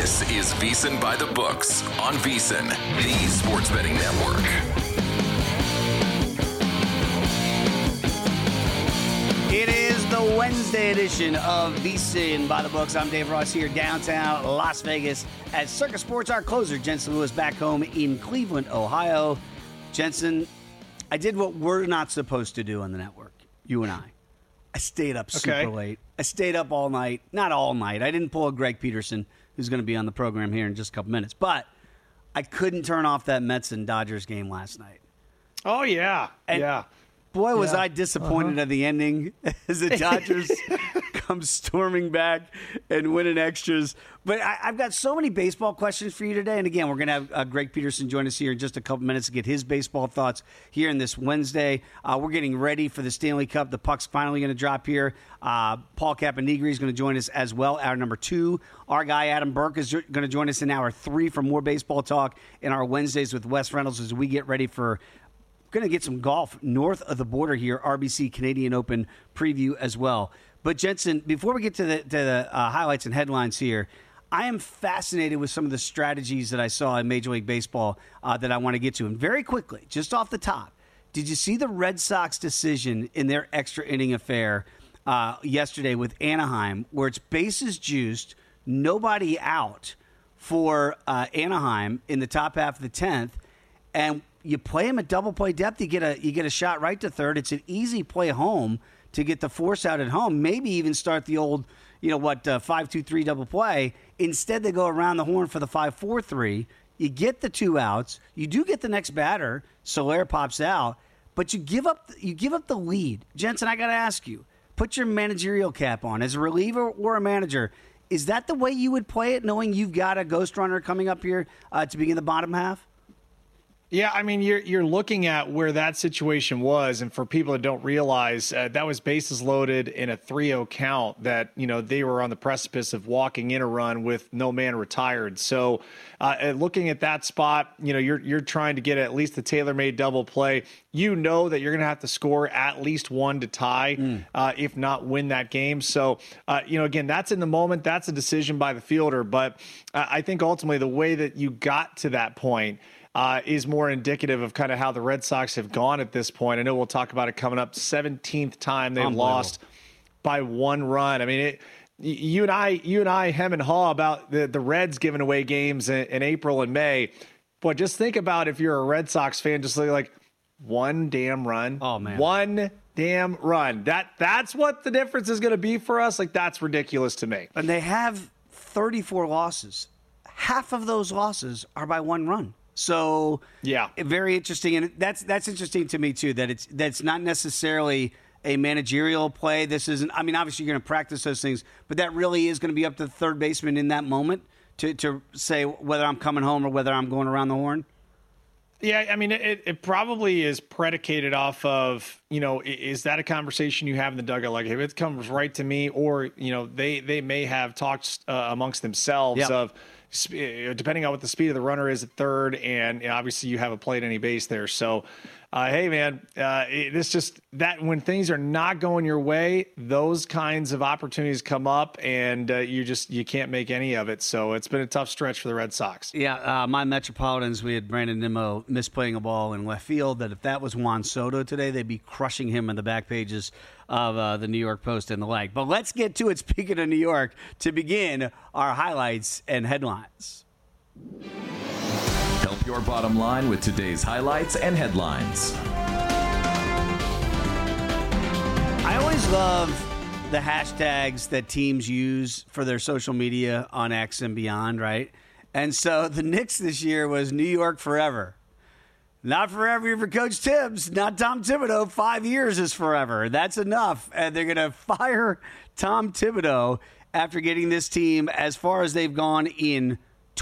This is VSiN by the Books on VSiN, the sports betting network. It is the Wednesday edition of VSiN by the Books. I'm Dave Ross here downtown Las Vegas at Circus Sports. Our closer, Jensen Lewis, back home in Cleveland, Ohio. Jensen, I did what we're not supposed to do on the network, you and I. I stayed up super late. I stayed up all night. Not all night. I didn't pull a Greg Peterson, who's going to be on the program here in just a couple minutes. But I couldn't turn off that Mets and Dodgers game last night. Oh, yeah. And boy, was I disappointed at the ending as the Dodgers come storming back and winning extras. But I've got so many baseball questions for you today. And again, we're going to have Greg Peterson join us here in just a couple minutes to get his baseball thoughts here in this Wednesday. We're getting ready for the Stanley Cup. The puck's finally going to drop here. Paul Caponigri is going to join us as well, hour number 2. Our guy Adam Burke is going to join us in hour 3 for more baseball talk in our Wednesdays with Wes Reynolds as we get ready for going to get some golf north of the border here, RBC Canadian Open preview as well. But, Jensen, before we get to the highlights and headlines here, I am fascinated with some of the strategies that I saw in Major League Baseball that I want to get to. And very quickly, just off the top, did you see the Red Sox decision in their extra inning affair yesterday with Anaheim, where it's bases juiced, nobody out for Anaheim in the top half of the 10th, and you play him at double play depth, you get a shot right to third. It's an easy play home to get the force out at home. Maybe even start the old, 5-2-3 double play. Instead, they go around the horn for the 5-4-3. You get the 2 outs. You do get the next batter. Soler pops out, but you give up the lead. Jensen, I got to ask you, put your managerial cap on as a reliever or a manager. Is that the way you would play it, knowing you've got a ghost runner coming up here to begin the bottom half? Yeah, I mean, you're looking at where that situation was, and for people that don't realize, that was bases loaded in a 3-0 count that, they were on the precipice of walking in a run with no man retired. So looking at that spot, you're trying to get at least the tailor-made double play. You know that you're going to have to score at least 1 to tie, if not win that game. So, again, that's in the moment. That's a decision by the fielder. But I think ultimately the way that you got to that point is more indicative of kind of how the Red Sox have gone at this point. I know we'll talk about it coming up. 17th time they've lost by 1 run. I mean, you and I hem and haw about the Reds giving away games in April and May. But just think about if you're a Red Sox fan, just like 1 damn run. Oh, man. 1 damn run. That's what the difference is going to be for us. Like, that's ridiculous to me. And they have 34 losses. Half of those losses are by 1 run. So, yeah, very interesting, and that's interesting to me too. That's not necessarily a managerial play. This isn't. I mean, obviously you're going to practice those things, but that really is going to be up to the third baseman in that moment to say whether I'm coming home or whether I'm going around the horn. Yeah, I mean, it probably is predicated off of, is that a conversation you have in the dugout? Like, if it comes right to me, or, they may have talked amongst themselves of, depending on what the speed of the runner is at third, and obviously you have a play at any base there. So, hey, man, it's just that when things are not going your way, those kinds of opportunities come up, and you can't make any of it. So it's been a tough stretch for the Red Sox. Yeah, my Metropolitans, we had Brandon Nimmo misplaying a ball in left field, that if that was Juan Soto today, they'd be crushing him in the back pages of the New York Post and the like. But let's get to it, speaking of New York, to begin our highlights and headlines. Help your bottom line with today's highlights and headlines. I always love the hashtags that teams use for their social media on X and beyond, right? And so the Knicks this year was New York forever. Not forever for Coach Tibbs, not Tom Thibodeau. 5 years is forever. That's enough. And they're going to fire Tom Thibodeau after getting this team as far as they've gone in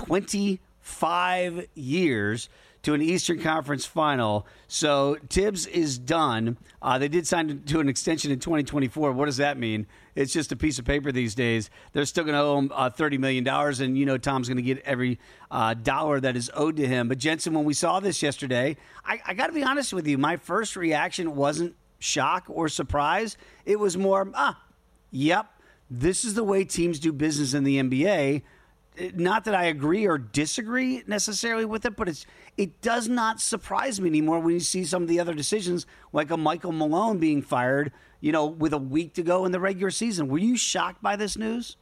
25 years to an Eastern Conference final. So Tibbs is done. They did sign to an extension in 2024. What does that mean? It's just a piece of paper these days. They're still going to owe him $30 million, and Tom's going to get every dollar that is owed to him. But Jensen, when we saw this yesterday, I got to be honest with you, my first reaction wasn't shock or surprise. It was more, yep, this is the way teams do business in the NBA. not that I agree or disagree necessarily with it, but it does not surprise me anymore when you see some of the other decisions, like a Michael Malone being fired, with a week to go in the regular season. Were you shocked by this news?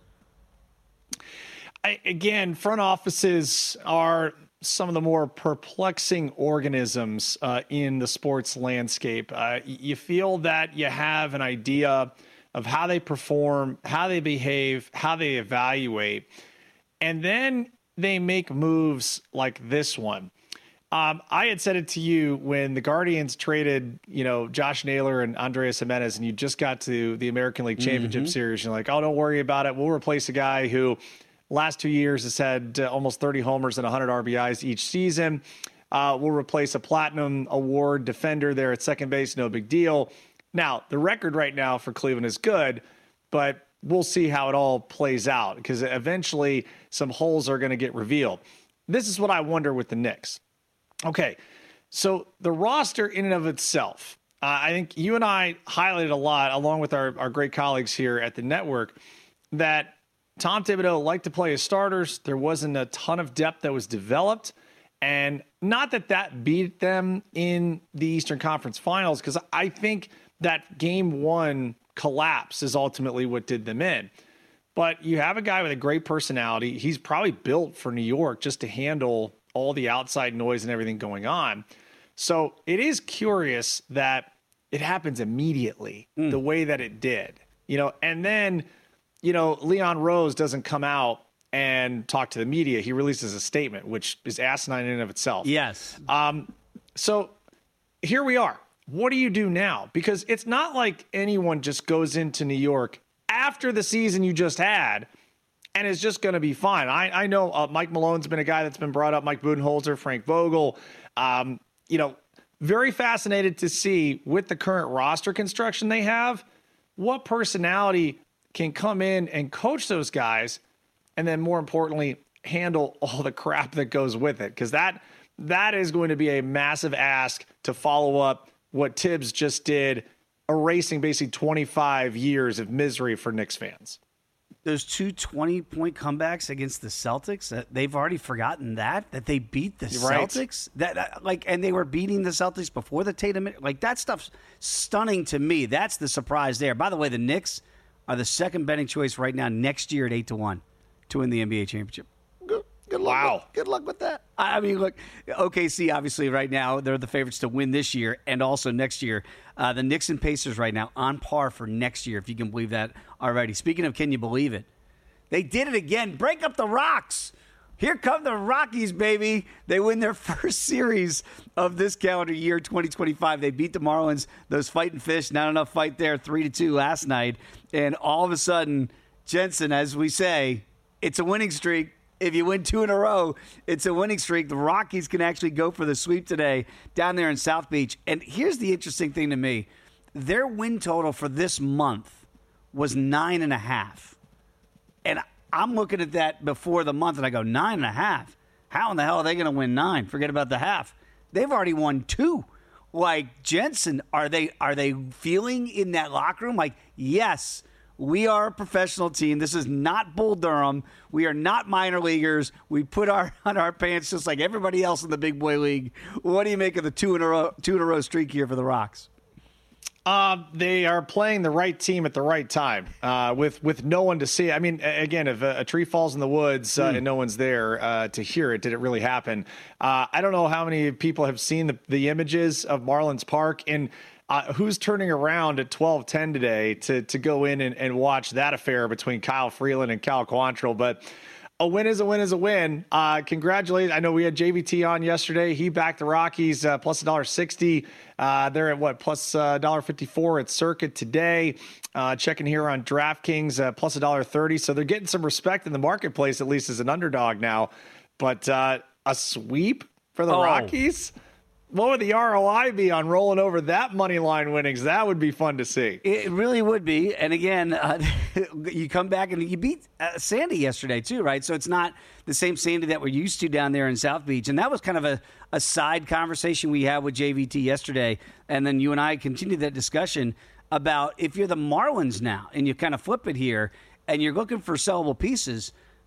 Again, front offices are some of the more perplexing organisms in the sports landscape. You feel that you have an idea of how they perform, how they behave, how they evaluate, and then they make moves like this one. I had said it to you when the Guardians traded, Josh Naylor and Andreas Jimenez, and you just got to the American League Championship Series. You're like, oh, don't worry about it. We'll replace a guy who last 2 years has had almost 30 homers and 100 RBIs each season. We'll replace a Platinum Award defender there at second base. No big deal. Now, the record right now for Cleveland is good, but we'll see how it all plays out because eventually some holes are going to get revealed. This is what I wonder with the Knicks. Okay, so the roster in and of itself, I think you and I highlighted a lot, along with our great colleagues here at the network, that Tom Thibodeau liked to play his starters. There wasn't a ton of depth that was developed. And not that beat them in the Eastern Conference Finals, because I think that game one collapse is ultimately what did them in. But you have a guy with a great personality. He's probably built for New York just to handle all the outside noise and everything going on. So it is curious that it happens immediately the way that it did, and then, Leon Rose doesn't come out and talk to the media. He releases a statement, which is asinine in and of itself. Yes. So here we are. What do you do now? Because it's not like anyone just goes into New York after the season you just had and is just going to be fine. I know Mike Malone's been a guy that's been brought up, Mike Budenholzer, Frank Vogel. Very fascinated to see with the current roster construction they have, what personality can come in and coach those guys, and then more importantly, handle all the crap that goes with it. Because that is going to be a massive ask to follow up what Tibbs just did, erasing basically 25 years of misery for Knicks fans. Those two 20-point comebacks against the Celtics, they've already forgotten that they beat the Celtics. And they were beating the Celtics before the Tatum. That stuff's stunning to me. That's the surprise there. By the way, the Knicks are the second betting choice right now next year at 8-1 to win the NBA championship. Good luck. Wow. Good luck with that. I mean, look, OKC obviously right now they're the favorites to win this year and also next year. The Knicks and Pacers right now on par for next year, if you can believe that already. Speaking of, can you believe it? They did it again. Break up the Rocks. Here come the Rockies, baby. They win their first series of this calendar year, 2025. They beat the Marlins, those fighting fish. Not enough fight there, 3-2 last night. And all of a sudden, Jensen, as we say, it's a winning streak. If you win 2 in a row, it's a winning streak. The Rockies can actually go for the sweep today down there in South Beach. And here's the interesting thing to me. Their win total for this month was 9.5. And I'm looking at that before the month, and I go, 9.5? How in the hell are they going to win 9? Forget about the half. They've already won 2. Like, Jensen, are they feeling in that locker room like, yes, we are a professional team. This is not Bull Durham. We are not minor leaguers. We put on our pants just like everybody else in the big boy league. What do you make of the 2 in a row streak here for the Rocks? They are playing the right team at the right time with no one to see. I mean, again, if a tree falls in the woods and no one's there to hear it, did it really happen? I don't know how many people have seen the images of Marlins Park and who's turning around at 12:10 today to go in and watch that affair between Kyle Freeland and Cal Quantrill. But a win is a win is a win. Congratulations. I know we had JVT on yesterday. He backed the Rockies plus $1.60. They're at what? Plus $1.54 at Circuit today. Checking here on DraftKings plus $1.30. So they're getting some respect in the marketplace, at least as an underdog now. But a sweep for the Rockies? What would the ROI be on rolling over that money line winnings? That would be fun to see. It really would be. And again, you come back and you beat Sandy yesterday too, right? So it's not the same Sandy that we're used to down there in South Beach. And that was kind of a side conversation we had with JVT yesterday. And then you and I continued that discussion about if you're the Marlins now and you kind of flip it here and you're looking for sellable pieces,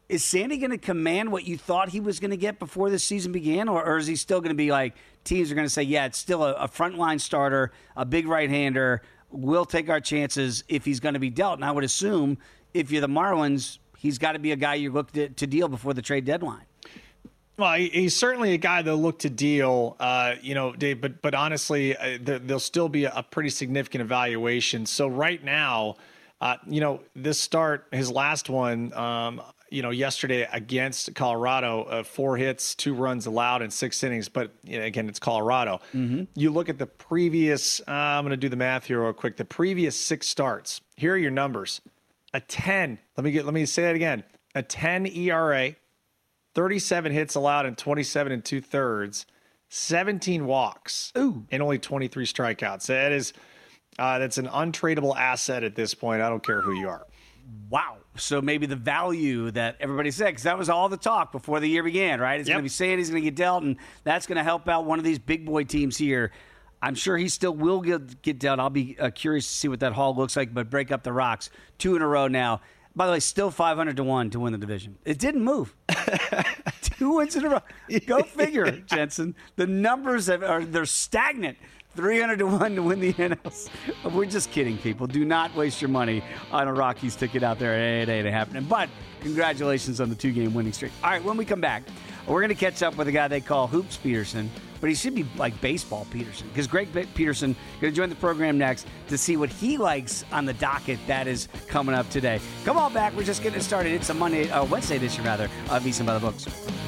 is Sandy going to command what you thought he was going to get before this season began, or is he still going to be like, teams are going to say, yeah, it's still a frontline starter, a big right-hander, we'll take our chances if he's going to be dealt? And I would assume if you're the Marlins, he's got to be a guy you look to deal before the trade deadline. Well, he's certainly a guy they'll look to deal, Dave, but honestly, there'll still be a pretty significant evaluation. So right now, this start, his last one, yesterday against Colorado, 4 hits, 2 runs allowed in 6 innings. But again, it's Colorado. Mm-hmm. You look at the previous, I'm going to do the math here real quick. The previous 6 starts, here are your numbers. A 10, let me say that again. A 10 ERA, 37 hits allowed in 27 2/3, 17 walks, and only 23 strikeouts. That's an untradeable asset at this point. I don't care who you are. Wow. So maybe the value that everybody said, because that was all the talk before the year began, right? It's going to be saying he's going to get dealt, and that's going to help out one of these big boy teams here. I'm sure he still will get dealt. I'll be curious to see what that haul looks like, but break up the rocks. 2 in a row now. By the way, still 500-1 to win the division. It didn't move. 2 wins in a row. Go figure, Jensen. The numbers they're stagnant. 300-1 to win the NL. We're just kidding, people. Do not waste your money on a Rockies ticket out there. It ain't happening. But congratulations on the 2-game winning streak. All right, when we come back, we're going to catch up with a guy they call Hoops Peterson, but he should be like Baseball Peterson, because Greg Peterson going to join the program next to see what he likes on the docket that is coming up today. Come on back. We're just getting it started. It's a Wednesday edition, rather, of VSiN by the Books.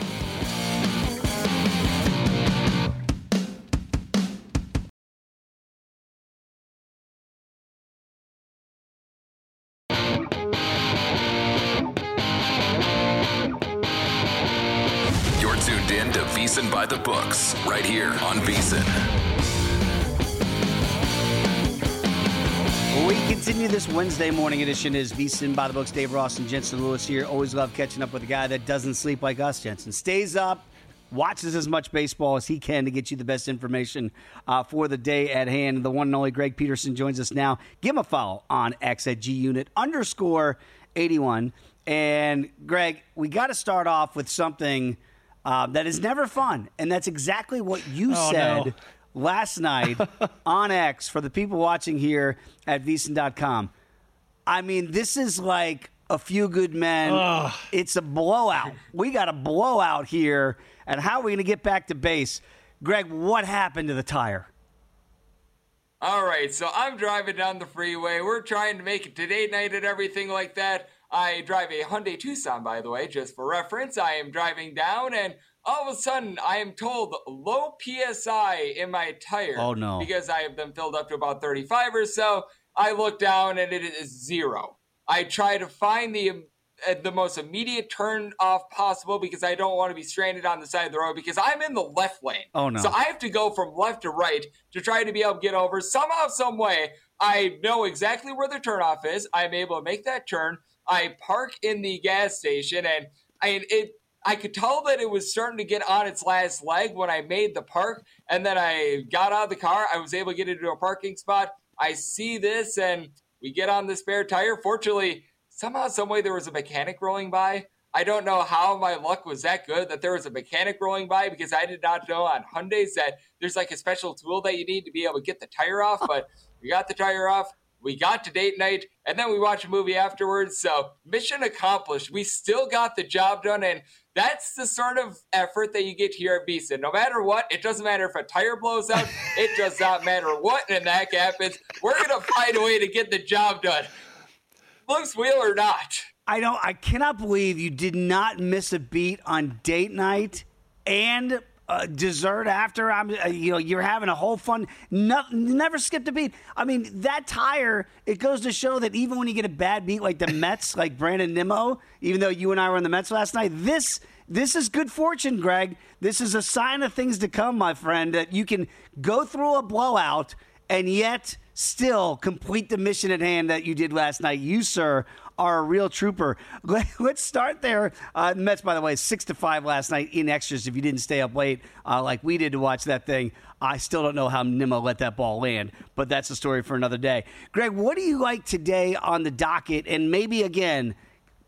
VSiN by the Books, right here on VSiN. We continue this Wednesday morning edition is VSiN by the Books. Dave Ross and Jensen Lewis here. Always love catching up with a guy that doesn't sleep like us, Jensen. Stays up, watches as much baseball as he can to get you the best information for the day at hand. The one and only Greg Peterson joins us now. Give him a follow on X at @GUnit_81. And Greg, we got to start off with something that is never fun, and that's exactly what you said last night on X for the people watching here at VSiN.com. I mean, this is like A Few Good Men. It's a blowout. We got a blowout here, and how are we going to get back to base? Greg, what happened to the tire? All right, so I'm driving down the freeway. We're trying to make it to date night and everything like that. I drive a Hyundai Tucson, by the way, just for reference. I am driving down, and all of a sudden, I am told low PSI in my tire. Oh, no. Because I have them filled up to about 35 or so. I look down, and it is 0. I try to find the most immediate turn off possible because I don't want to be stranded on the side of the road because I'm in the left lane. Oh, no. So I have to go from left to right to try to be able to get over. Somehow, some way, I know exactly where the turnoff is. I'm able to make that turn. I park in the gas station, and I could tell that it was starting to get on its last leg when I made the park, and then I got out of the car. I was able to get into a parking spot. I see this, and we get on the spare tire. Fortunately, somehow, some way, there was a mechanic rolling by. I don't know how my luck was that good that there was a mechanic rolling by, because I did not know on Hyundais that there's like a special tool that you need to be able to get the tire off, but we got the tire off. We got to date night, and then we watched a movie afterwards. So mission accomplished. We still got the job done, and that's the sort of effort that you get here at VSiN. No matter what, it doesn't matter if a tire blows out. It does not matter what in the heck happens. We're going to find a way to get the job done. Looks wheel or not. I cannot believe you did not miss a beat on date night and dessert after. You're having a whole fun. Never skipped a beat. I mean, that tire. It goes to show that even when you get a bad beat like the Mets, like Brandon Nimmo, even though you and I were on the Mets last night, this is good fortune, Greg. This is a sign of things to come, my friend. That you can go through a blowout and yet still complete the mission at hand that you did last night. You, sir, are a real trooper. Let's start there. The Mets, by the way, 6-5 last night in extras. If you didn't stay up late like we did to watch that thing, I still don't know how Nimmo let that ball land, but that's a story for another day. Greg, what do you like today on the docket? And maybe, again,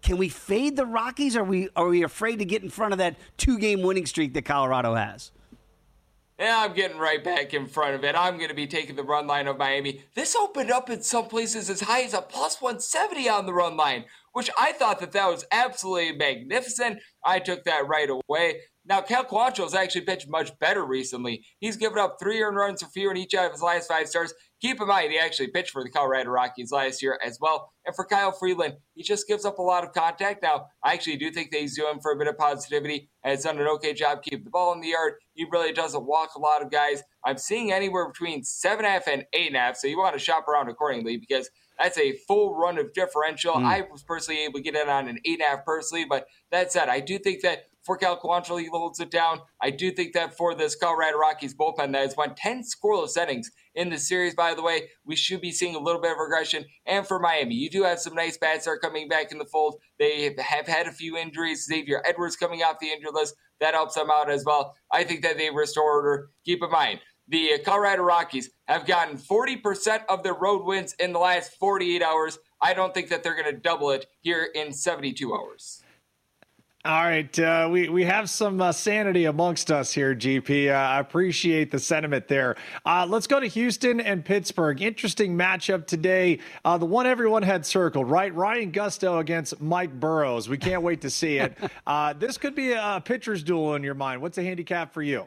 Can we fade the Rockies? Or are we afraid to get in front of that 2-game winning streak that Colorado has? Yeah, I'm getting right back in front of it. I'm going to be taking the run line of Miami. This opened up in some places as high as a plus 170 on the run line, which I thought that was absolutely magnificent. I took that right away. Now, Cal Quantrill has actually pitched much better recently. He's given up 3 earned runs or fewer in each out of his last 5 starts. Keep in mind, he actually pitched for the Colorado Rockies last year as well. And for Kyle Freeland, he just gives up a lot of contact. Now, I actually do think that he's doing for a bit of positivity and has done an okay job keeping the ball in the yard. He really doesn't walk a lot of guys. I'm seeing anywhere between 7.5 and 8.5, so you want to shop around accordingly because that's a full run of differential. I was personally able to get in on an 8.5 personally, but that said, I do think that for Cal Quantrill, he holds it down. I do think that for this Colorado Rockies bullpen that has won 10 scoreless innings in the series, by the way, we should be seeing a little bit of regression. And for Miami, you do have some nice bats that are coming back in the fold. They have had a few injuries. Xavier Edwards coming off the injured list. That helps them out as well. I think that they restore order. Keep in mind, the Colorado Rockies have gotten 40% of their road wins in the last 48 hours. I don't think that they're going to double it here in 72 hours. All right, we have some sanity amongst us here, GP. I appreciate the sentiment there. Let's go to Houston and Pittsburgh. Interesting matchup today. The one everyone had circled, right? Ryan Gusto against Mike Burrows. We can't wait to see it. This could be a pitcher's duel in your mind. What's the handicap for you?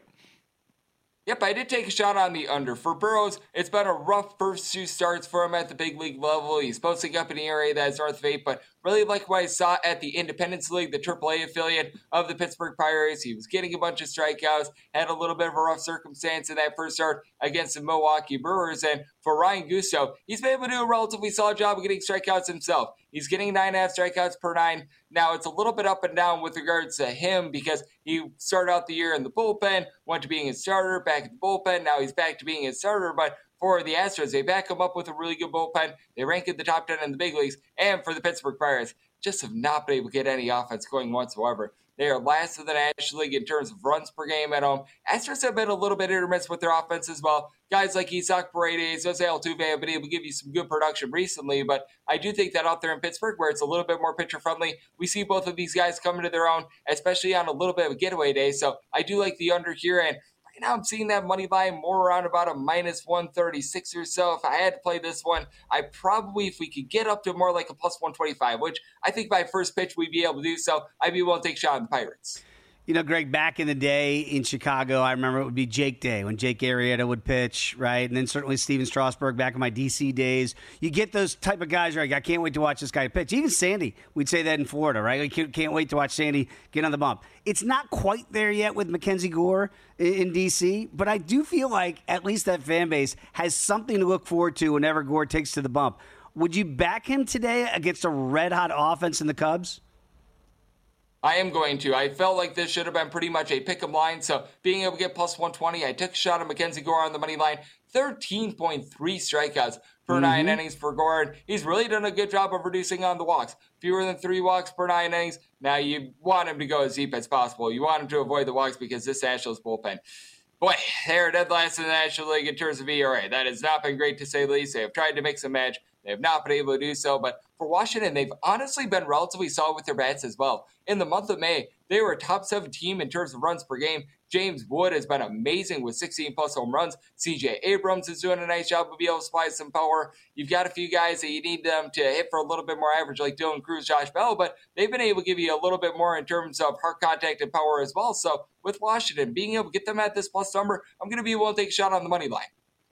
Yep, I did take a shot on the under. For Burrows, it's been a rough first 2 starts for him at the big league level. He's posting up in the area that's north of 8, but really like what I saw at the Independence League, the AAA affiliate of the Pittsburgh Pirates. He was getting a bunch of strikeouts, had a little bit of a rough circumstance in that first start against the Milwaukee Brewers. And for Ryan Gusto, he's been able to do a relatively solid job of getting strikeouts himself. He's getting 9.5 strikeouts per 9. Now, it's a little bit up and down with regards to him because he started out the year in the bullpen, went to being a starter, back at the bullpen. Now he's back to being a starter, but for the Astros, they back him up with a really good bullpen. They rank in the top 10 in the big leagues. And for the Pittsburgh Pirates, just have not been able to get any offense going whatsoever. They are last in the National League in terms of runs per game at home. Astros have been a little bit hit or miss with their offense as well. Guys like Isaac Paredes, Jose Altuve have been able to give you some good production recently, but I do think that out there in Pittsburgh, where it's a little bit more pitcher-friendly, we see both of these guys coming to their own, especially on a little bit of a getaway day. So I do like the under here, and right now I'm seeing that money line more around about a minus 136 or so. If I had to play this one, I probably, if we could get up to more like a plus 125, which I think by first pitch we'd be able to do so, I'd be willing to take a shot on the Pirates. You know, Greg, back in the day in Chicago, I remember it would be Jake Day when Jake Arrieta would pitch, right? And then certainly Steven Strasburg back in my DC days. You get those type of guys, right? I can't wait to watch this guy pitch. Even Sandy, we'd say that in Florida, right? I can't wait to watch Sandy get on the bump. It's not quite there yet with Mackenzie Gore in DC, but I do feel like at least that fan base has something to look forward to whenever Gore takes to the bump. Would you back him today against a red-hot offense in the Cubs? I am going to. I felt like this should have been pretty much a pick-em line, so being able to get plus 120, I took a shot at Mackenzie Gore on the money line. 13.3 strikeouts per 9 innings for Gore. He's really done a good job of reducing on the walks. Fewer than 3 walks per 9 innings. Now, you want him to go as deep as possible. You want him to avoid the walks because this Astros bullpen, boy, they're dead last in the National League in terms of ERA. That has not been great to say the least. They have tried to mix and match. They have not been able to do so. But for Washington, they've honestly been relatively solid with their bats as well. In the month of May, they were a top 7 team in terms of runs per game. James Wood has been amazing with 16-plus home runs. C.J. Abrams is doing a nice job of being able to supply some power. You've got a few guys that you need them to hit for a little bit more average, like Dylan Cruz, Josh Bell, but they've been able to give you a little bit more in terms of hard contact and power as well. So with Washington, being able to get them at this plus number, I'm going to be willing to take a shot on the money line.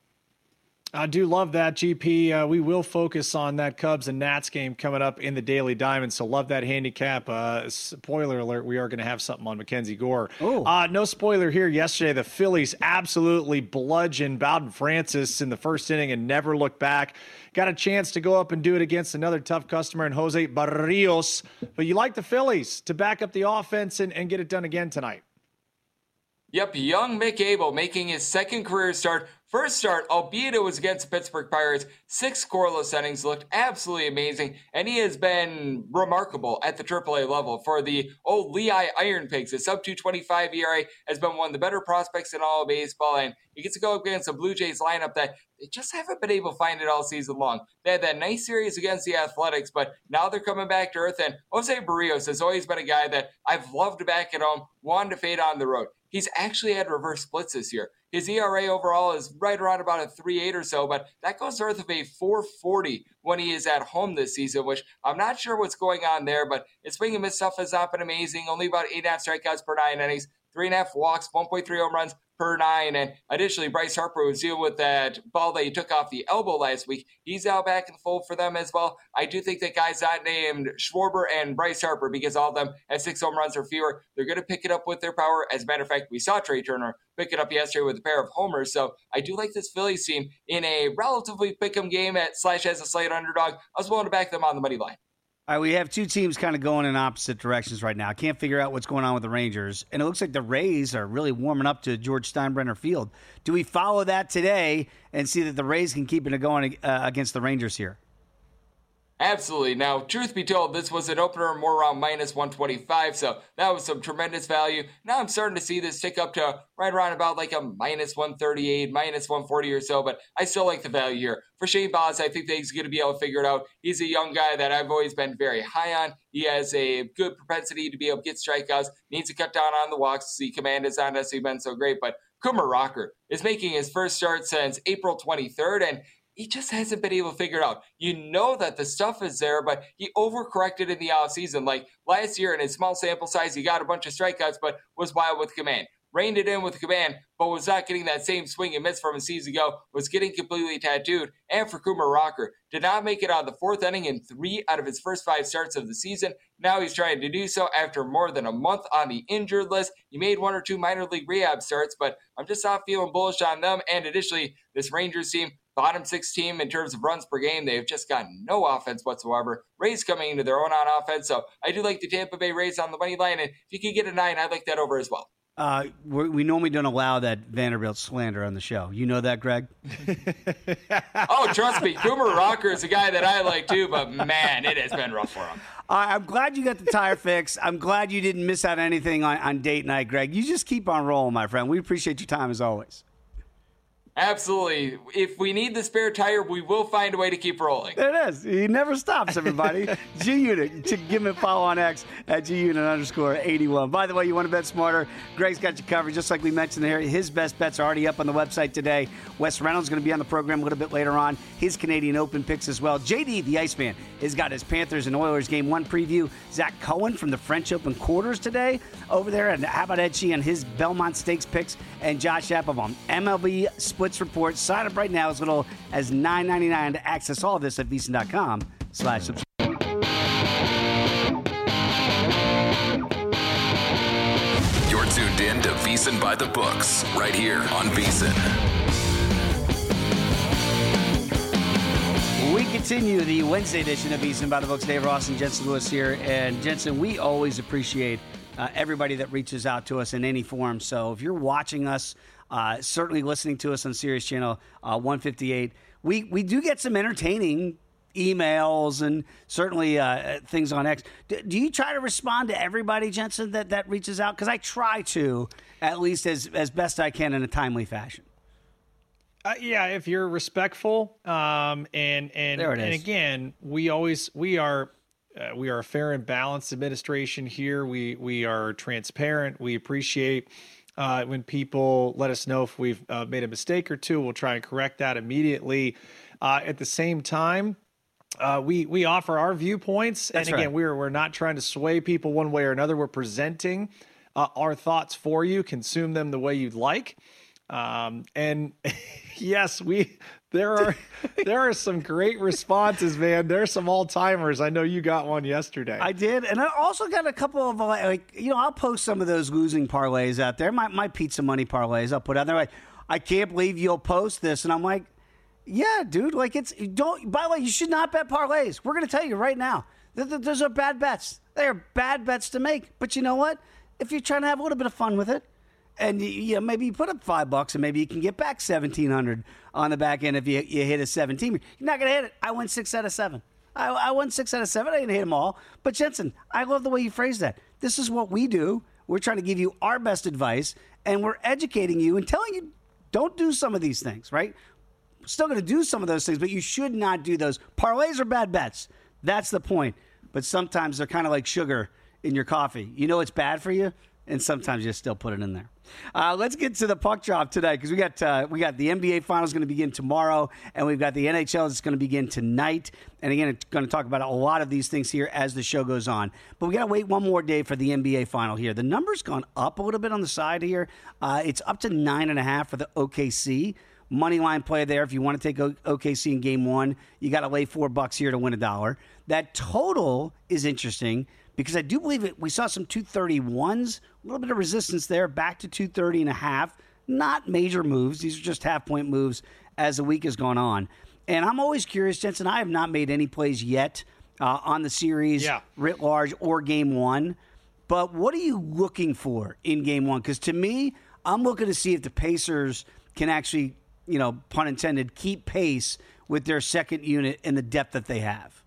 I do love that, GP. We will focus on that Cubs and Nats game coming up in the Daily Diamond, so love that handicap. Spoiler alert, we are going to have something on Mackenzie Gore. No spoiler here. Yesterday, the Phillies absolutely bludgeoned Bowden Francis in the first inning and never looked back. Got a chance to go up and do it against another tough customer in Jose Barrios. But you like the Phillies to back up the offense and get it done again tonight. Yep, young Mick Abel making his second career start. First start, albeit it was against the Pittsburgh Pirates, 6 scoreless innings, looked absolutely amazing, and he has been remarkable at the AAA level. For the old Lehigh Iron Pigs, the sub-225 ERA has been one of the better prospects in all of baseball, and he gets to go up against a Blue Jays lineup that they just haven't been able to find it all season long. They had that nice series against the Athletics, but now they're coming back to earth. And Jose Barrios has always been a guy that I've loved to back at home, wanted to fade on the road. He's actually had reverse splits this year. His ERA overall is right around about a 3.8 or so, but that goes north of a 4.40 when he is at home this season, which I'm not sure what's going on there, but his swing and miss stuff has not been amazing. Only about 8.5 strikeouts per 9 innings, 3.5 walks, 1.3 home runs per 9. And additionally, Bryce Harper was dealing with that ball that he took off the elbow last week. He's now back in the fold for them as well. I do think that guys not named Schwarber and Bryce Harper, because all of them have 6 home runs or fewer, they're going to pick it up with their power. As a matter of fact, we saw Trey Turner pick it up yesterday with a pair of homers. So I do like this Phillies team in a relatively pick'em game at / as a slight underdog. I was willing to back them on the money line. All right, we have two teams kind of going in opposite directions right now. I can't figure out what's going on with the Rangers. And it looks like the Rays are really warming up to George Steinbrenner Field. Do we follow that today and see that the Rays can keep it going against the Rangers here? Absolutely. Now, truth be told, this was an opener more around minus 125, so that was some tremendous value. Now I'm starting to see this tick up to right around about like a minus 138, minus 140 or so, but I still like the value here. For Shane Baz, I think that he's going to be able to figure it out. He's a young guy that I've always been very high on. He has a good propensity to be able to get strikeouts, needs to cut down on the walks. The command has not necessarily been so great, but Kumar Rocker is making his first start since April 23rd, and he just hasn't been able to figure it out. You know that the stuff is there, but he overcorrected in the offseason. Like last year in his small sample size, he got a bunch of strikeouts, but was wild with command. Reined it in with command, but was not getting that same swing and miss from a season ago, was getting completely tattooed. And for Kumar Rocker, did not make it out of the 4th inning in 3 out of his first 5 starts of the season. Now he's trying to do so after more than a month on the injured list. He made 1 or 2 minor league rehab starts, but I'm just not feeling bullish on them. And additionally, this Rangers team, bottom 6 team in terms of runs per game. They've just got no offense whatsoever. Rays coming into their own on offense. So I do like the Tampa Bay Rays on the money line. And if you could get a 9, I'd like that over as well. We normally don't allow that Vanderbilt slander on the show. You know that, Greg? Oh, trust me. Kumar Rocker is a guy that I like too, but man, it has been rough for him. I'm glad you got the tire fix. I'm glad you didn't miss out on anything on date night, Greg. You just keep on rolling, my friend. We appreciate your time as always. Absolutely. If we need the spare tire, we will find a way to keep rolling. There it is. He never stops, everybody. G-Unit. Give him a follow on X at G-Unit_81. By the way, you want to bet smarter? Greg's got you covered. Just like we mentioned here, his best bets are already up on the website today. Wes Reynolds is going to be on the program a little bit later on. His Canadian Open picks as well. JD, the Iceman, has got his Panthers and Oilers Game 1 preview. Zach Cohen from the French Open quarters today over there. And how about Ed Sheehan, his Belmont Stakes picks, and Josh Applebaum. MLB Splits Report. Sign up right now as little as $9.99 to access all of this at VSiN.com/subscribe. You're tuned in to VSiN by the Books, right here on VSiN. We continue the Wednesday edition of VSiN by the Books. Dave Ross and Jensen Lewis here. And Jensen, we always appreciate everybody that reaches out to us in any form. So if you're watching us, certainly listening to us on Sirius Channel 158, we do get some entertaining emails and certainly things on X. Do you try to respond to everybody, Jensen, that reaches out? Because I try to, at least as best I can in a timely fashion. Yeah, if you're respectful, and again, we are a fair and balanced administration here. We are transparent. We appreciate when people let us know if we've made a mistake or two. We'll try and correct that immediately. At the same time, we offer our viewpoints. That's and again, right. we're not trying to sway people one way or another. We're presenting our thoughts for you. Consume them the way you'd like. And yes, there are some great responses, man. There's some all-timers. I know you got one yesterday. I did, and I also got a couple of I'll post some of those losing parlays out there. My pizza money parlays I'll put out there. Like, I can't believe you'll post this, and I'm like, yeah, dude. Like, don't. By the way, you should not bet parlays. We're going to tell you right now. Those are bad bets. They are bad bets to make. But you know what? If you're trying to have a little bit of fun with it, and maybe you put up $5 and maybe you can get back $1,700 on the back end if you hit a 17. You're not going to hit it. I won 6 out of 7. I won 6 out of 7. I didn't hit them all. But Jensen, I love the way you phrase that. This is what we do. We're trying to give you our best advice, and we're educating you and telling you Don't do some of these things, right? Still going to do some of those things, but you should not do those. Parlays are bad bets. That's the point. But sometimes they're kind of like sugar in your coffee. You know it's bad for you, and sometimes you still put it in there. Let's get to the puck drop today because we got the NBA Finals going to begin tomorrow, and we've got the NHL that's going to begin tonight. And again, it's going to talk about a lot of these things here as the show goes on. But we got to wait one more day for the NBA Final here. The number's gone up a little bit on the side here. It's up to 9.5 for the OKC. Money line play there. If you want to take OKC in game one, you got to lay $4 here to win $1. That total is interesting because I do believe we saw some 231s, a little bit of resistance there, back to 230.5. Not major moves. These are just half-point moves as the week has gone on. And I'm always curious, Jensen, I have not made any plays yet on the series writ large or game one. But what are you looking for in game one? Because to me, I'm looking to see if the Pacers can actually, pun intended, keep pace with their second unit and the depth that they have.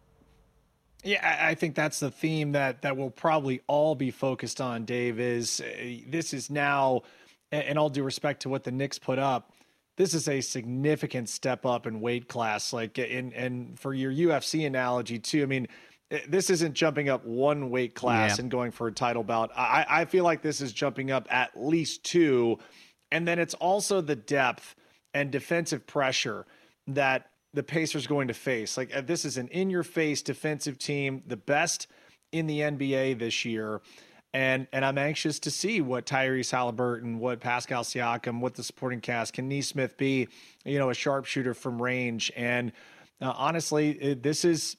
Yeah, I think that's the theme that we'll probably all be focused on, Dave, is this is now, and all due respect to what the Knicks put up, this is a significant step up in weight class. And for your UFC analogy, too, I mean, this isn't jumping up one weight class and going for a title bout. I feel like this is jumping up at least two. And then it's also the depth and defensive pressure that the Pacers going to face. This is an in-your-face defensive team, the best in the NBA this year. And I'm anxious to see what Tyrese Halliburton, what Pascal Siakam, what the supporting cast, can Nesmith be, a sharpshooter from range. And honestly, this is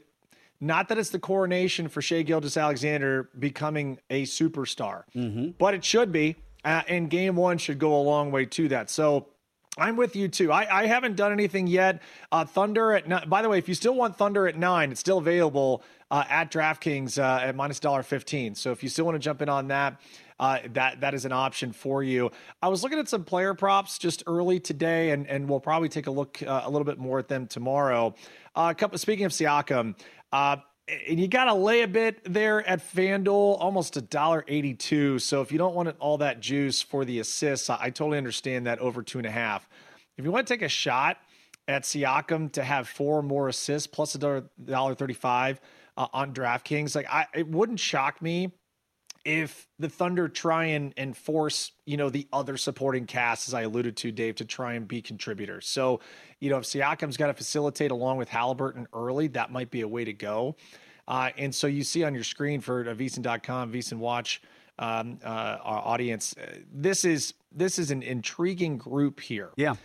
not that it's the coronation for Shai Gilgeous-Alexander becoming a superstar, but it should be. And game one should go a long way to that. So I'm with you too. I haven't done anything yet. Thunder at 9. By the way, if you still want Thunder at 9, it's still available at DraftKings at minus $1.15. So if you still want to jump in on that, that is an option for you. I was looking at some player props just early today, and we'll probably take a look a little bit more at them tomorrow. Speaking of Siakam, and you got to lay a bit there at FanDuel, almost $1.82. So if you don't want all that juice for the assists, I totally understand that over 2.5. If you want to take a shot at Siakam to have 4 more assists plus $1.35 on DraftKings, it wouldn't shock me if the Thunder try and force, the other supporting cast, as I alluded to, Dave, to try and be contributors. So, if Siakam's got to facilitate along with Halliburton early, that might be a way to go. And so you see on your screen for VSiN.com, VSiN Watch, our audience, this is an intriguing group here. Yeah.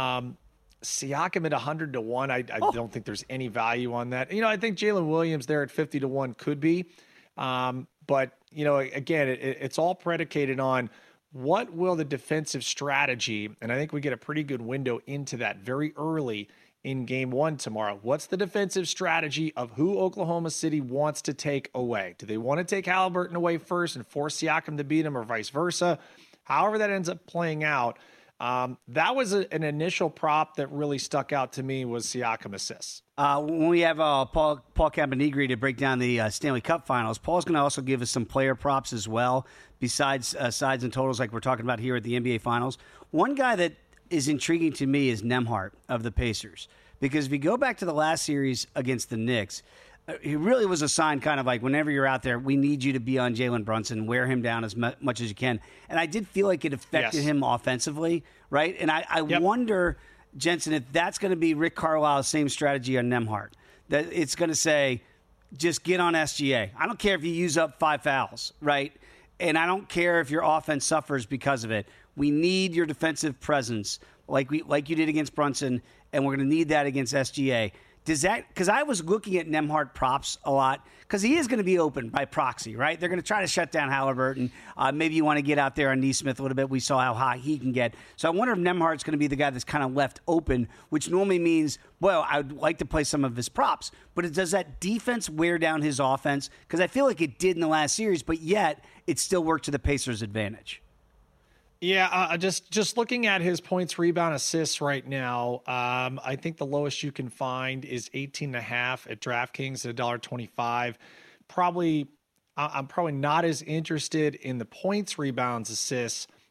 Siakam at 100-1, I don't think there's any value on that. I think Jalen Williams there at 50-1 could be. But, again, it's all predicated on what will the defensive strategy, and I think we get a pretty good window into that very early in game one tomorrow. What's the defensive strategy of who Oklahoma City wants to take away? Do they want to take Halliburton away first and force Siakam to beat him, or vice versa? However that ends up playing out, that was an initial prop that really stuck out to me, was Siakam assists. When we have Paul Campanigri to break down the Stanley Cup Finals, Paul's going to also give us some player props as well, besides sides and totals like we're talking about here at the NBA Finals. One guy that is intriguing to me is Nembhard of the Pacers, because if you go back to the last series against the Knicks, he really was a sign kind of like, whenever you're out there, we need you to be on Jalen Brunson, wear him down as much as you can. And I did feel like it affected him offensively, right? And I wonder, Jensen, if that's going to be Rick Carlisle's same strategy on Nembhard, that it's going to say, just get on SGA. I don't care if you use up 5 fouls, right? And I don't care if your offense suffers because of it. We need your defensive presence like you did against Brunson, and we're going to need that against SGA. Does that, because I was looking at Nembhard props a lot, because he is going to be open by proxy, right? They're going to try to shut down Halliburton. Maybe you want to get out there on Nesmith a little bit. We saw how hot he can get. So I wonder if Nembhard's going to be the guy that's kind of left open, which normally means, well, I would like to play some of his props. But does that defense wear down his offense? Because I feel like it did in the last series, but yet it still worked to the Pacers' advantage. Yeah, just looking at his points, rebound, assists right now, I think the lowest you can find is 18.5 at DraftKings at $1.25. I'm probably not as interested in the points, rebounds, assists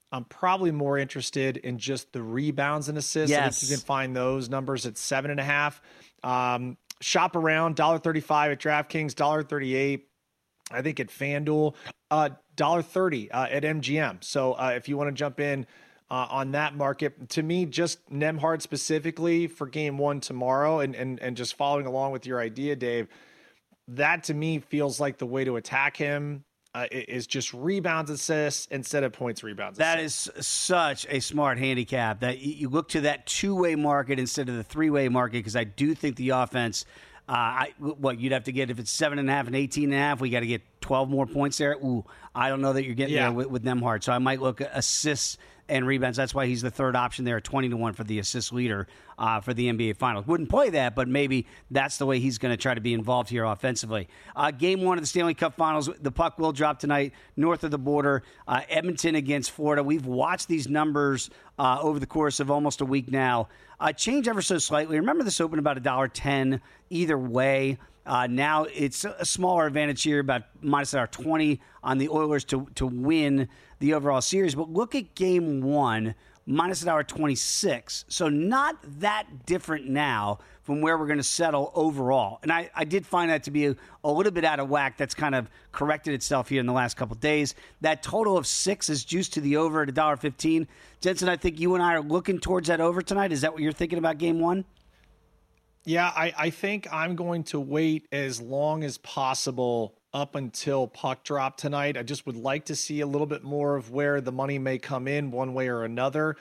I'm probably more interested in just the rebounds and assists. Yes. I think you can find those numbers at 7.5. Shop around $1.35 at DraftKings, $1.38. I think at FanDuel, $1.30 at MGM. So if you want to jump in on that market, to me, just Nembhard specifically for game one tomorrow, and just following along with your idea, Dave, that to me feels like the way to attack him. Is just rebounds, assists instead of points, rebounds. That assists. is such a smart handicap that you look to that two-way market instead of the three-way market, because I do think the offense, you'd have to get, if it's 7.5 and 18.5, we got to get 12 more points there. Ooh, I don't know that you're getting there with Nembhard. So I might look at assists and rebounds. That's why he's the third option there at 20-1 for the assist leader for the NBA Finals. Wouldn't play that, but maybe that's the way he's going to try to be involved here offensively. Game one of the Stanley Cup Finals, the puck will drop tonight north of the border. Edmonton against Florida. We've watched these numbers over the course of almost a week now. Change ever so slightly. Remember, this opened about $1.10 either way. Now it's a smaller advantage here, about minus $1.20 on the Oilers to win the overall series. But look at game one, minus $1.26. So not that different now from where we're going to settle overall. And I did find that to be a little bit out of whack. That's kind of corrected itself here in the last couple of days. That total of 6 is juiced to the over at $1.15. Jensen, I think you and I are looking towards that over tonight. Is that what you're thinking about game one? Yeah, I think I'm going to wait as long as possible up until puck drop tonight. I just would like to see a little bit more of where the money may come in one way or another.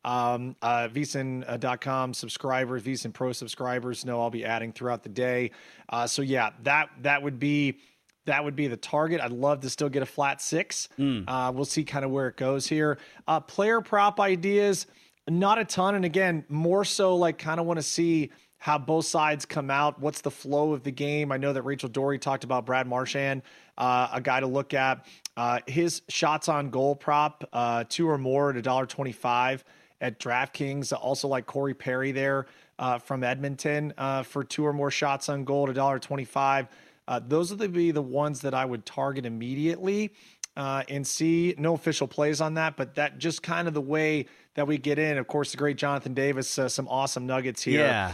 VSiN.com subscribers, VSiN Pro subscribers know I'll be adding throughout the day. So yeah, that would be the target. I'd love to still get a flat 6. We'll see kind of where it goes here. Player prop ideas, not a ton. And again, more so like kind of want to see how both sides come out. What's the flow of the game? I know that Rachel Dory talked about Brad Marchand, a guy to look at. His shots on goal prop, 2 or more at $1.25 at DraftKings. Also like Corey Perry there from Edmonton for 2 or more shots on goal at $1.25. Those would be the ones that I would target immediately and see. No official plays on that, but that just kind of the way that we get in. Of course, the great Jonathan Davis, some awesome nuggets here. Yeah.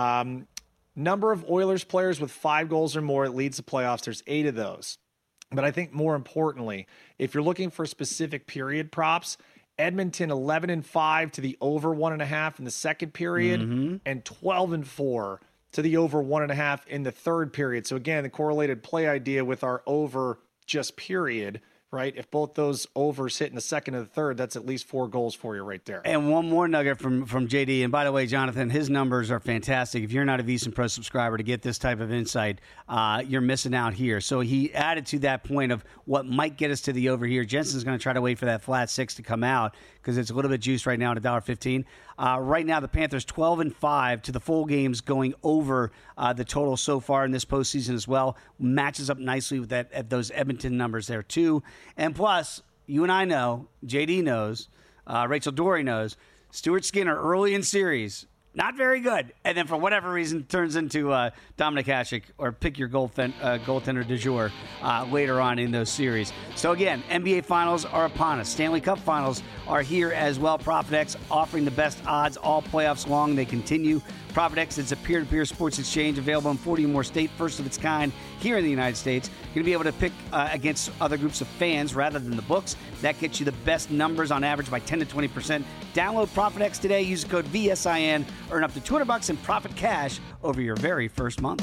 Number of Oilers players with 5 goals or more, it leads the playoffs. There's 8 of those. But I think more importantly, if you're looking for specific period props, Edmonton 11-5 to the over 1.5 in the second period, and 12-4 to the over 1.5 in the third period. So again, the correlated play idea with our over just period, right? If both those overs hit in the second and the third, that's at least 4 goals for you right there. And one more nugget from JD. And by the way, Jonathan, his numbers are fantastic. If you're not a VSiN Pro subscriber to get this type of insight, you're missing out here. So he added to that point of what might get us to the over here. Jensen's going to try to wait for that flat 6 to come out because it's a little bit juiced right now at $1.15. Right now, the Panthers 12-5 to the full games, going over the total so far in this postseason as well. Matches up nicely with those Edmonton numbers there too. And plus, you and I know, JD knows, Rachel Dory knows, Stuart Skinner early in series, not very good. And then for whatever reason, turns into Dominik Hasek, or pick your goaltender du jour later on in those series. So again, NBA Finals are upon us. Stanley Cup Finals are here as well. ProfitX offering the best odds all playoffs long. They continue. ProfitX, it's a peer-to-peer sports exchange available in 40 or more states, first of its kind here in the United States. You're going to be able to pick against other groups of fans rather than the books. That gets you the best numbers on average by 10 to 20%. Download ProfitX today. Use the code VSIN. Earn up to $200 in profit cash over your very first month.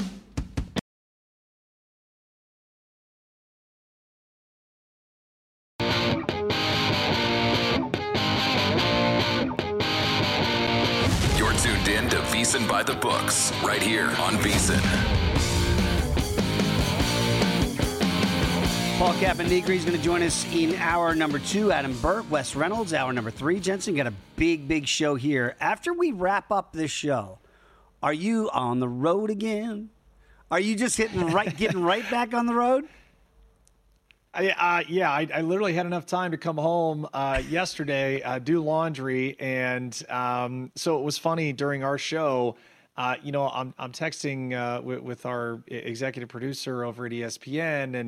You're tuned in to VSiN by the Books, right here on VSiN. Paul Caponegri is going to join us in hour number 2. Adam Burke, Wes Reynolds, hour number 3. Jensen, got a big show here. After we wrap up this show, are you on the road again? Are you just getting right back on the road? I literally had enough time to come home yesterday, do laundry, and so it was funny during our show. I'm texting with our executive producer over at ESPN, and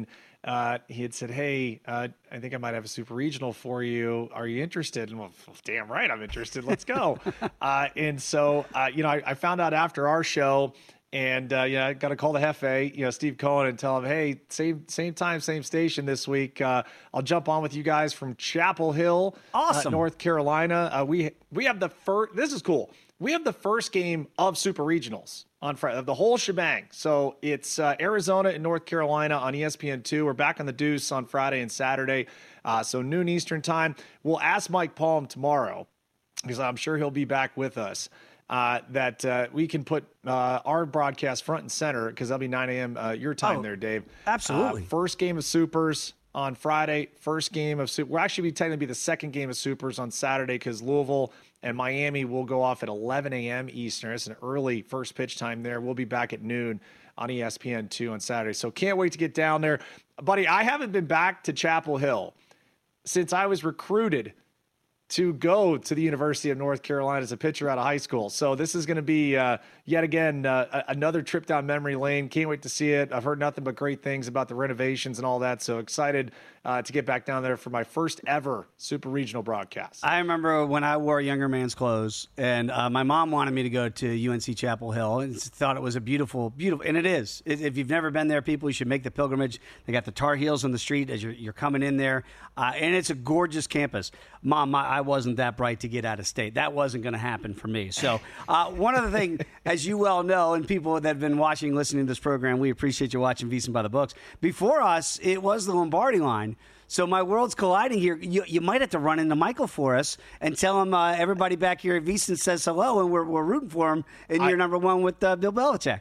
he had said, "Hey, I think I might have a super regional for you. Are you interested?" And well, damn right, I'm interested. Let's go. And so, I found out after our show, and I got to call the Hefe, Steve Cohen, and tell him, "Hey, same time, same station this week. I'll jump on with you guys from Chapel Hill, awesome, North Carolina. We have the first. This is cool. We have the first game of Super Regionals on Friday, the whole shebang. So it's Arizona and North Carolina on ESPN2. We're back on the Deuce on Friday and Saturday, so noon Eastern time. We'll ask Mike Palm tomorrow, because I'm sure he'll be back with us, that we can put our broadcast front and center, because that'll be 9 a.m. Your time there, Dave. Absolutely. First game of Supers on Friday, first game of Super. We'll actually be the second game of Supers on Saturday, because Louisville and Miami will go off at 11 a.m. Eastern. It's an early first pitch time there. We'll be back at noon on ESPN2 on Saturday. So can't wait to get down there. Buddy, I haven't been back to Chapel Hill since I was recruited to go to the University of North Carolina as a pitcher out of high school. So this is going to be yet again another trip down memory lane. Can't wait to see it. I've heard nothing but great things about the renovations and all that. So excited to get back down there for my first ever Super Regional broadcast. I remember when I wore younger man's clothes, and my mom wanted me to go to UNC Chapel Hill, and thought it was a beautiful, and it is. If you've never been there, people, you should make the pilgrimage. They got the Tar Heels on the street as you're coming in there, and it's a gorgeous campus. Mom, I wasn't that bright to get out of state. That wasn't going to happen for me. So one other thing, as you well know, and people that have been watching, listening to this program, we appreciate you watching VSiN by the Books. Before us, it was the Lombardi line. So my world's colliding here. You might have to run into Michael for us and tell him everybody back here at VSiN says hello, and we're rooting for him, and you're number one with Bill Belichick.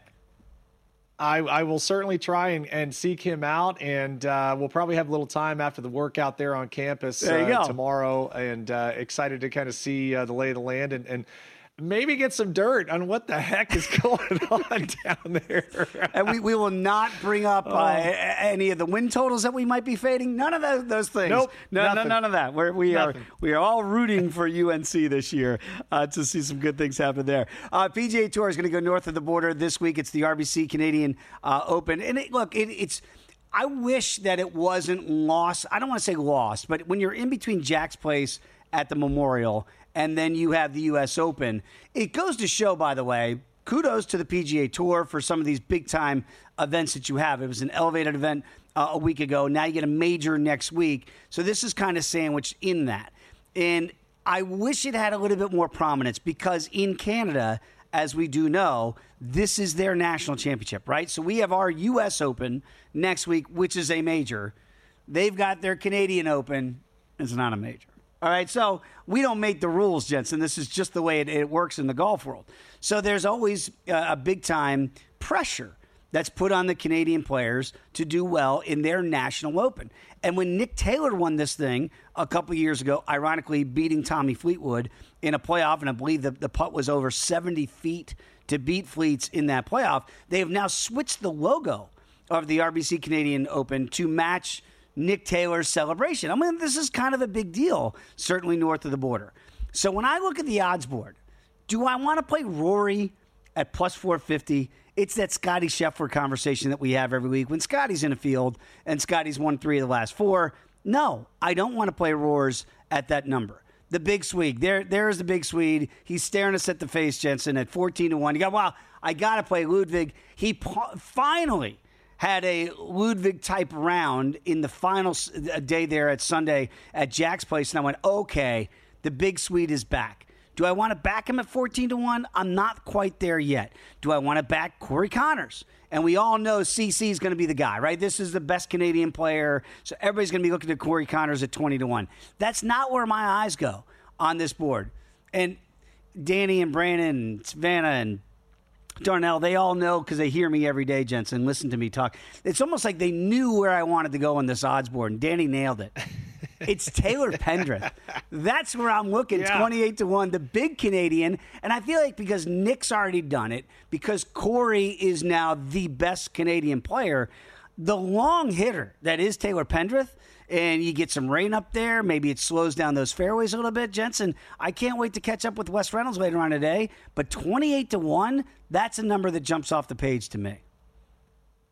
I will certainly try and seek him out, and we'll probably have a little time after the workout there on campus tomorrow, and excited to kind of see the lay of the land and maybe get some dirt on what the heck is going on down there. And we will not bring up any of the win totals that we might be fading. None of those things. Nope. None of that. We are all rooting for UNC this year to see some good things happen there. PGA Tour is going to go north of the border this week. It's the RBC Canadian Open. And it's I wish that it wasn't lost. I don't want to say lost, but when you're in between Jack's Place at the Memorial and then you have the U.S. Open, it goes to show, by the way, kudos to the PGA Tour for some of these big-time events that you have. It was an elevated event a week ago. Now you get a major next week. So this is kind of sandwiched in that. And I wish it had a little bit more prominence, because in Canada, as we do know, this is their national championship, right? So we have our U.S. Open next week, which is a major. They've got their Canadian Open. It's not a major. All right, so we don't make the rules, Jensen. This is just the way it works in the golf world. So there's always a big-time pressure that's put on the Canadian players to do well in their national open. And when Nick Taylor won this thing a couple years ago, ironically beating Tommy Fleetwood in a playoff, and I believe the putt was over 70 feet to beat Fleets in that playoff, they have now switched the logo of the RBC Canadian Open to match Nick Taylor's celebration. I mean, this is kind of a big deal, certainly north of the border. So when I look at the odds board, do I want to play Rory at plus 450? It's that Scotty Scheffler conversation that we have every week when Scotty's in a field and Scotty's won 3 of the last 4. No, I don't want to play Roars at that number. The big Swede. There's the big Swede. He's staring us at the face, Jensen, at 14-1. You go, wow, I got to play Ludwig. He finally had a Ludwig-type round in the final day there at Sunday at Jack's Place, and I went, okay, the big Swede is back. Do I want to back him at 14-1? I'm not quite there yet. Do I want to back Corey Connors? And we all know CC is going to be the guy, right? This is the best Canadian player, so everybody's going to be looking at Corey Connors at 20-1. That's not where my eyes go on this board. And Danny and Brandon and Savannah and Darnell, they all know because they hear me every day, Jensen, listen to me talk. It's almost like they knew where I wanted to go on this odds board, and Danny nailed it. It's Taylor Pendrith. That's where I'm looking, 28-1, the big Canadian. And I feel like because Nick's already done it, because Corey is now the best Canadian player, the long hitter that is Taylor Pendrith, and you get some rain up there, maybe it slows down those fairways a little bit. Jensen, I can't wait to catch up with Wes Reynolds later on today, but 28-1, that's a number that jumps off the page to me.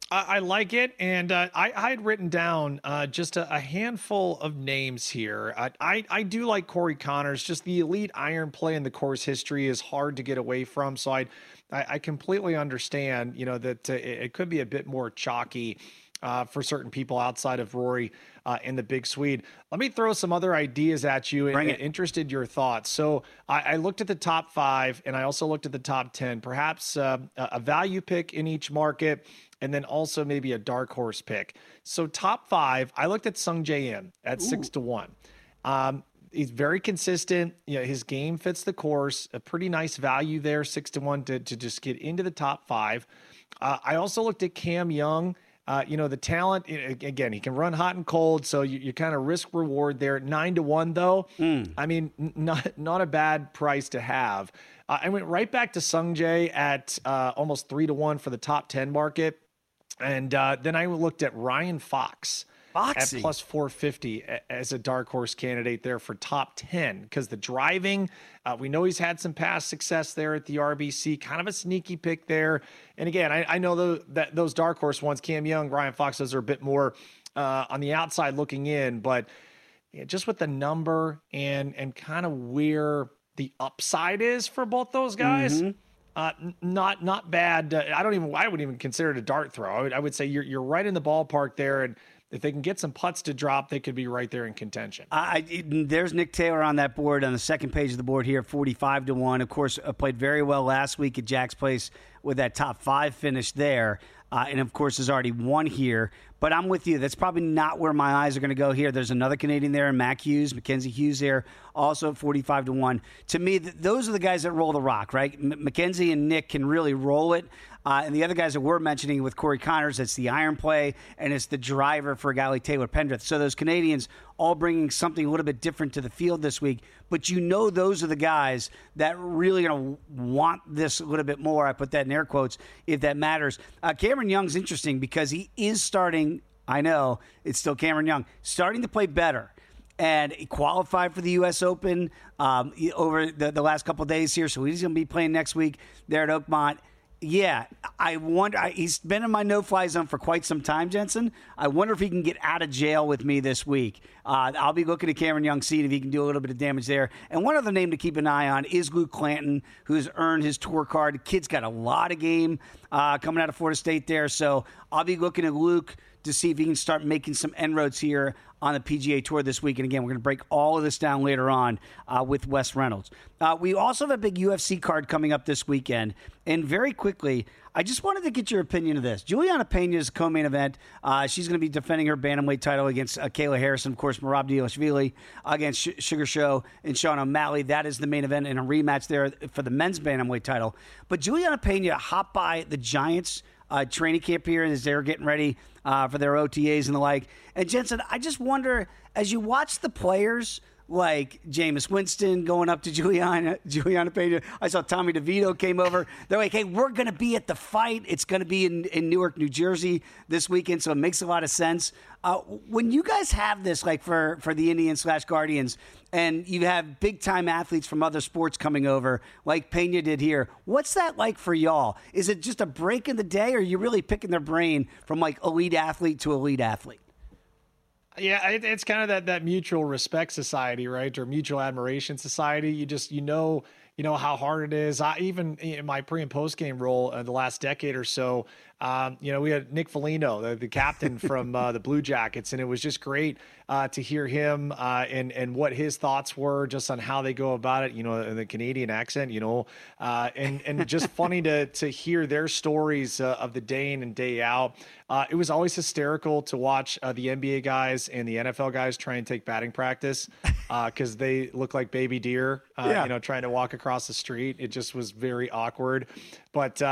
I like it, and I had written down just a handful of names here. I do like Corey Connors. Just the elite iron play in the course history is hard to get away from. So I completely understand, that it could be a bit more chalky for certain people outside of Rory in the Big Swede. Let me throw some other ideas at you and interested in your thoughts. So I looked at the top 5, and I also looked at the top 10, perhaps a value pick in each market, and then also maybe a dark horse pick. So top 5, I looked at Sung Jae Im at 6-1. He's very consistent. His game fits the course. A pretty nice value there, 6-1 to just get into the top 5. I also looked at Cam Young. The talent, again, he can run hot and cold, so you kind of risk reward there. 9-1 though. I mean, not a bad price to have. I went right back to Sung Jae at almost 3-1 for the top 10 market. And then I looked at Ryan Fox at plus 450 as a dark horse candidate there for top 10, because the driving, we know he's had some past success there at the RBC, kind of a sneaky pick there. And again, I know that those dark horse ones, Cam Young, Ryan Fox, those are a bit more on the outside looking in, but just with the number and kind of where the upside is for both those guys. Not bad. I wouldn't even consider it a dart throw. I would say you're right in the ballpark there, and if they can get some putts to drop, they could be right there in contention. There's Nick Taylor on that board, on the second page of the board here, 45-1. Of course, played very well last week at Jack's Place with that top 5 finish there. And, of course, has already won here. But I'm with you. That's probably not where my eyes are going to go here. There's another Canadian there, Mac Hughes, Mackenzie Hughes there, also at 45-1. To me, those are the guys that roll the rock, right? Mackenzie and Nick can really roll it. And the other guys that we're mentioning with Corey Connors, it's the iron play, and it's the driver for a guy like Taylor Pendrith. So those Canadians all bringing something a little bit different to the field this week. But those are the guys that really going to want this a little bit more. I put that in air quotes, if that matters. Cameron Young's interesting because he is starting, I know, it's still Cameron Young, starting to play better. And he qualified for the U.S. Open over the last couple of days here, so he's going to be playing next week there at Oakmont. Yeah, I wonder. He's been in my no-fly zone for quite some time, Jensen. I wonder if he can get out of jail with me this week. I'll be looking at Cameron Young, seeing if he can do a little bit of damage there. And one other name to keep an eye on is Luke Clanton, who's earned his tour card. The kid's got a lot of game coming out of Florida State there. So I'll be looking at Luke to see if he can start making some inroads here on the PGA Tour this week. And again, we're going to break all of this down later on with Wes Reynolds. We also have a big UFC card coming up this weekend. And very quickly, I just wanted to get your opinion of this. Juliana Pena's co-main event. She's going to be defending her bantamweight title against Kayla Harrison. Of course, Merab Dvalishvili against Sugar Show and Sean O'Malley. That is the main event in a rematch there for the men's bantamweight title. But Juliana Pena hopped by the Giants training camp here as they're getting ready for their OTAs and the like. And Jensen, I just wonder, as you watch the players like Jameis Winston going up to Juliana Pena, I saw Tommy DeVito came over. They're like, hey, we're going to be at the fight. It's going to be in Newark, New Jersey this weekend, so it makes a lot of sense. When you guys have this, like for the Indians/Guardians, and you have big-time athletes from other sports coming over, like Pena did here, what's that like for y'all? Is it just a break in the day, or are you really picking their brain from, like, elite athlete to elite athlete? Yeah, it's kind of that mutual respect society, right? Or mutual admiration society. You know how hard it is. Even in my pre and post game role the last decade or so, we had Nick Foligno, the captain from the Blue Jackets, and it was just great to hear him and what his thoughts were just on how they go about it, in the Canadian accent, and just funny to hear their stories of the day in and day out. It was always hysterical to watch the NBA guys and the NFL guys try and take batting practice because they look like baby deer, trying to walk across the street. It just was very awkward. But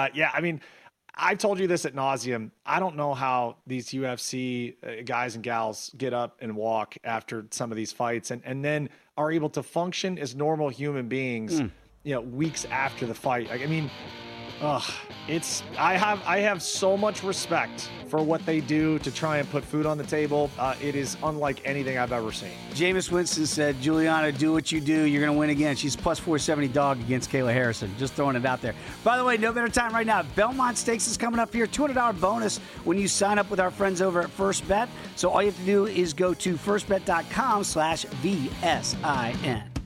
I've told you this ad nauseum. I don't know how these UFC guys and gals get up and walk after some of these fights and then are able to function as normal human beings, weeks after the fight. I have so much respect for what they do to try and put food on the table. It is unlike anything I've ever seen. Jameis Winston said, Juliana, do what you do. You're going to win again. She's plus 470 dog against Kayla Harrison. Just throwing it out there. By the way, no better time right now. Belmont Stakes is coming up here. $200 bonus when you sign up with our friends over at First Bet. So all you have to do is go to firstbet.com/VSIN.